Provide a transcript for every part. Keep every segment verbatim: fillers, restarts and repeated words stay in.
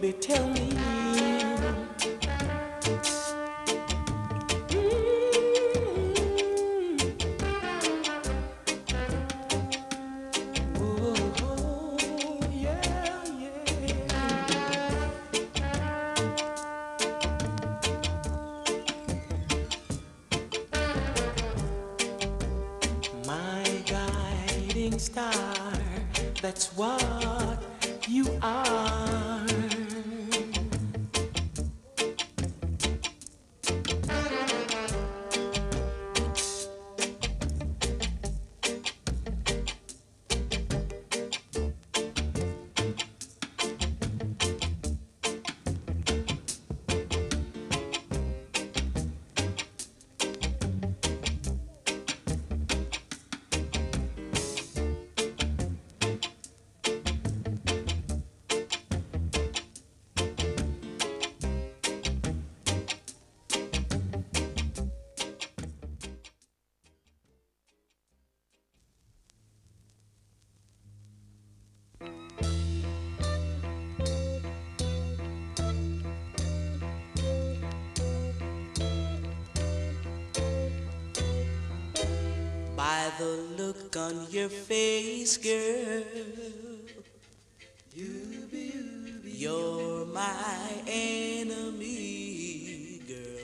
baby, tell me. Star, that's what you are. By the look on your face, girl, you're my enemy, girl.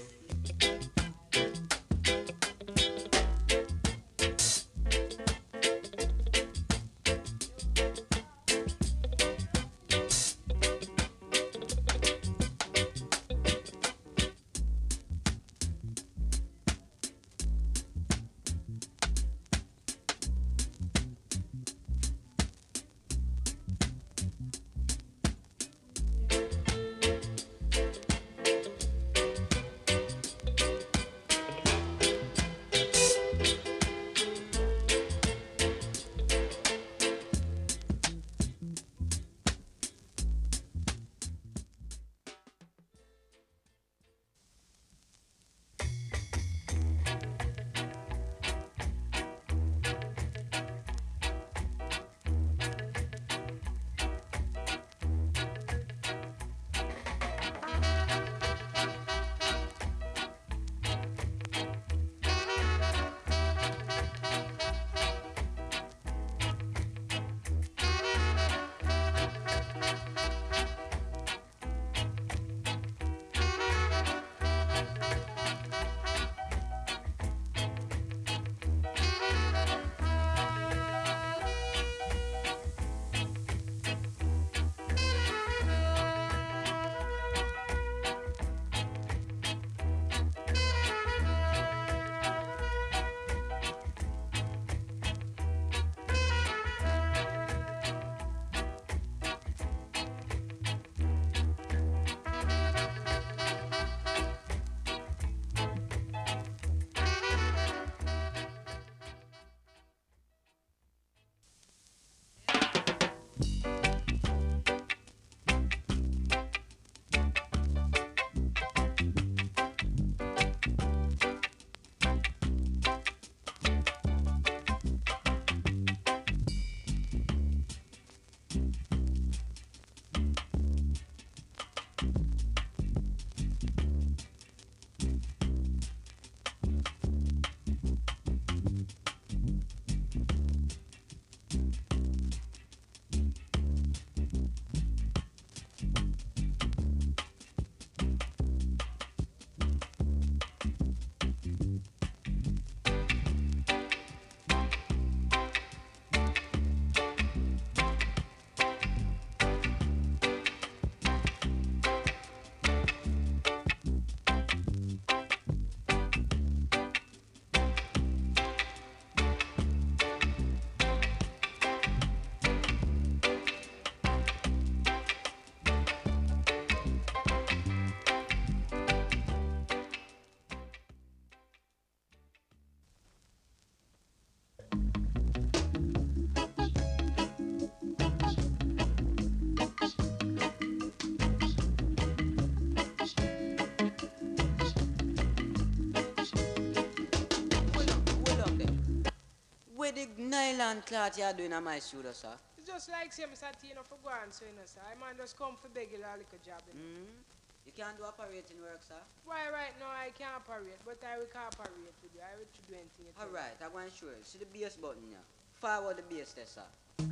Where the nylon cloth you are doing on my shoulder, sir? just like say, Mister T, you know, for go on, so, you know, sir. I man just come for beg you a little job, you know. Mm-hmm. You can't do operating work, sir? Why, right now, I can't operate, but I will cooperate with you. I will do anything you tell me. Alright, I'm going to show you. See the bass button here? Forward the bass there, sir.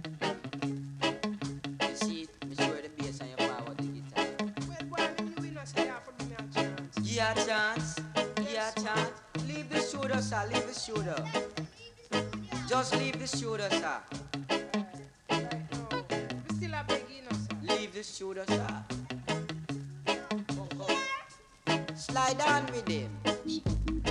You see it? Me show you the bass and you forward the guitar. Well, boy, I mean, you know, say you have to give me a chance. Yeah, chance. Yeah, chance. Leave the studio, sir. Leave the studio. Just leave the studio, sir. Right, right now. We still a beg you, know, sir. Leave the studio, sir. Come, come. Slide on with him.